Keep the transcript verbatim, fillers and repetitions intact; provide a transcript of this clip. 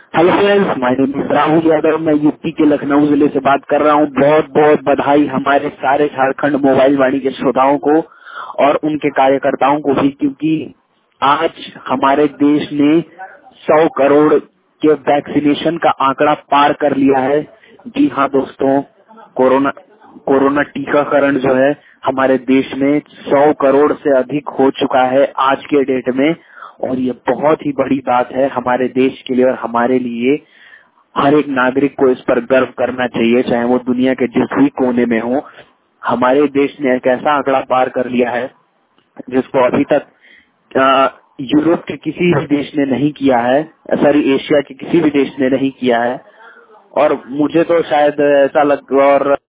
Hello friends, my name is Rahul Yadav. मैं UP के लखनऊ जिले से बात कर रहा हूँ। बहुत बहुत बधाई हमारे सारे झारखंड मोबाइल वाणी के श्रोताओं को और उनके कार्यकर्ताओं को भी, क्योंकि आज हमारे देश ने सौ करोड़ के वैक्सीनेशन का आंकड़ा पार कर लिया है। जी हाँ दोस्तों, कोरोना कोरोना टीकाकरण जो है हमारे देश में सौ करोड़ से अधिक हो चुका है आज के डेट में। और ये बहुत ही बड़ी बात है हमारे देश के लिए और हमारे लिए। हर एक नागरिक को इस पर गर्व करना चाहिए, चाहे वो दुनिया के जिस भी कोने में हो। हमारे देश ने एक ऐसा आंकड़ा पार कर लिया है जिसको अभी तक अ, यूरोप के किसी भी देश ने नहीं किया है, सॉरी एशिया के किसी भी देश ने नहीं किया है। और मुझे तो शायद ऐसा लग और